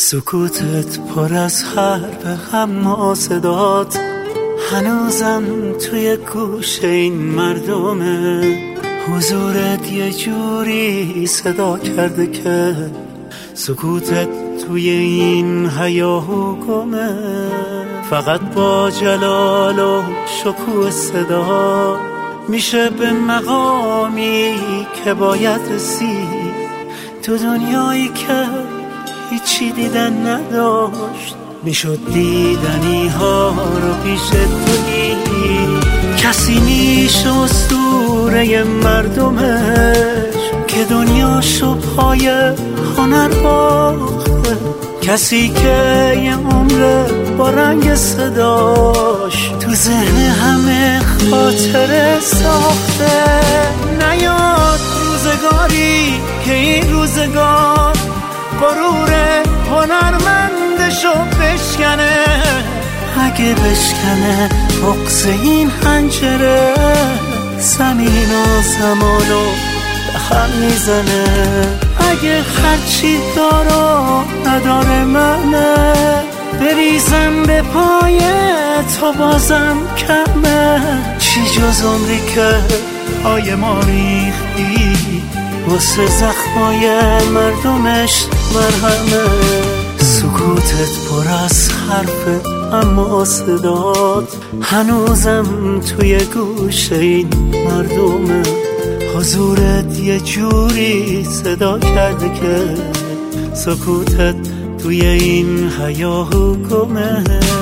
سکوتت پر از حرف اما صدات هنوزم توی گوش این مردمه. حضورت یه جوری صدا کرده که سکوتت توی این هیاهو گمه. فقط با جلال و شکوه صدا میشه به مقامی که باید رسید تو دنیایی که هیچی دیدن نداشت. میشد دیدنی ها رو پیش تو دید. کسی میشه اسطوره مردمش که دنیاشو پای هنر باخته. کسی که یه عمر با رنگ صداش تو ذهن همه خاطره ساخته. نیاد روزگاری که این روزگار غرور هنرمندشو بشکنه. اگه بشکنه بغض این حنجره زمین و زمانو به هم میزنه. اگه هرچی داره نداره منه بریزم به پای تو بازم کمه. چی جز عمری که پای ما ریختی واسه زخمای مردمش مرهمه. سکوتت پر از حرف اما صدات هنوزم توی گوش این مردمه. حضورت یه جوری صدا کرده که سکوتت توی این هیاهو گمه.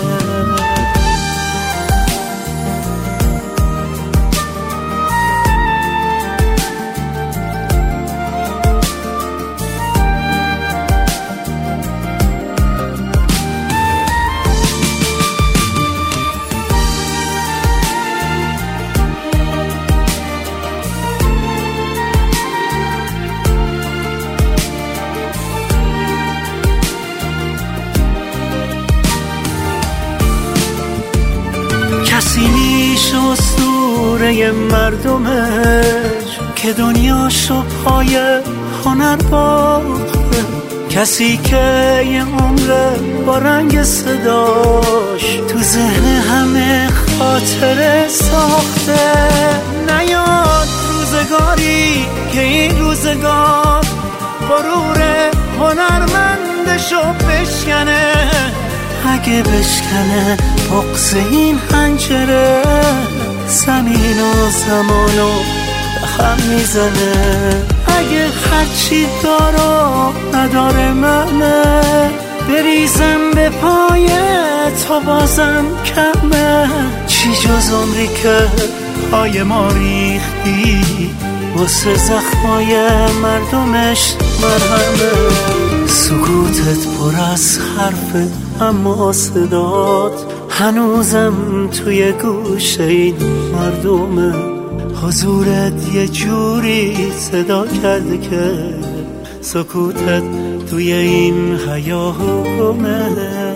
کسی میشه اسطوره مردمش که دنیاشو پای هنر باخته. کسی که یه عمر با رنگ صداش تو ذهن همه خاطره ساخته. نیاد روزگاری که این روزگار غرور هنرمندشو بشکنه. اگه بشکنه بغض این حنجره زمین و زمانو به هم میزنه. اگه هرچی داره نداره منه بریزم به پای تو بازم کمه. چی جز عمری که پای ما ریختی واسه زخمای مردمش مرهمه. سکوتت پر از حرف اما صدات هنوزم توی گوش این مردمه. حضورت یه جوری صدا کرده که سکوتت توی این هیاهو گمه.